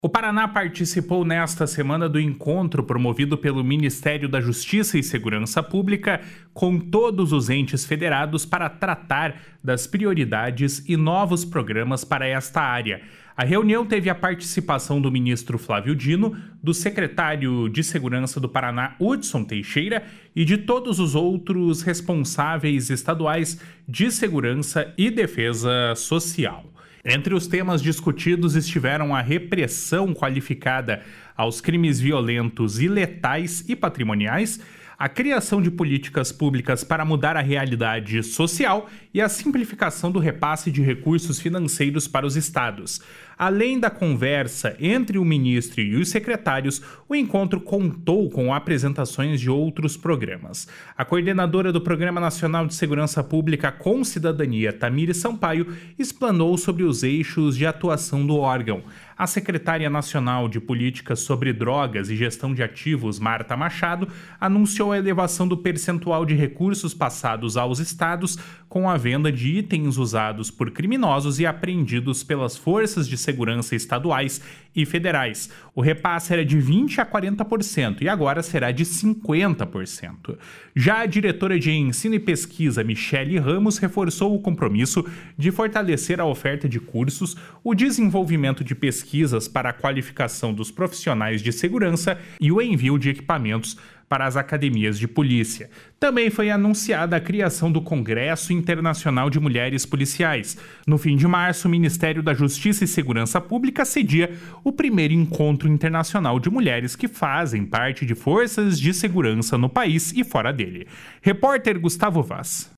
O Paraná participou nesta semana do encontro promovido pelo Ministério da Justiça e Segurança Pública com todos os entes federados para tratar das prioridades e novos programas para esta área. A reunião teve a participação do ministro Flávio Dino, do secretário de Segurança do Paraná, Hudson Teixeira, e de todos os outros responsáveis estaduais de segurança e defesa social. Entre os temas discutidos estiveram a repressão qualificada aos crimes violentos e letais e patrimoniais, a criação de políticas públicas para mudar a realidade social e a simplificação do repasse de recursos financeiros para os estados. Além da conversa entre o ministro e os secretários, o encontro contou com apresentações de outros programas. A coordenadora do Programa Nacional de Segurança Pública com Cidadania, Tamires Sampaio, explanou sobre os eixos de atuação do órgão. A secretária nacional de Políticas sobre Drogas e Gestão de Ativos, Marta Machado, anunciou a elevação do percentual de recursos passados aos estados com a venda de itens usados por criminosos e apreendidos pelas forças de segurança estaduais e federais. O repasse era de 20% a 40% e agora será de 50%. Já a diretora de Ensino e Pesquisa, Michele Ramos, reforçou o compromisso de fortalecer a oferta de cursos, o desenvolvimento de pesquisas para a qualificação dos profissionais de segurança e o envio de equipamentos para as academias de polícia. Também foi anunciada a criação do Congresso Internacional de Mulheres Policiais. No fim de março, o Ministério da Justiça e Segurança Pública cedia o primeiro encontro internacional de mulheres que fazem parte de forças de segurança no país e fora dele. Repórter Gustavo Vaz.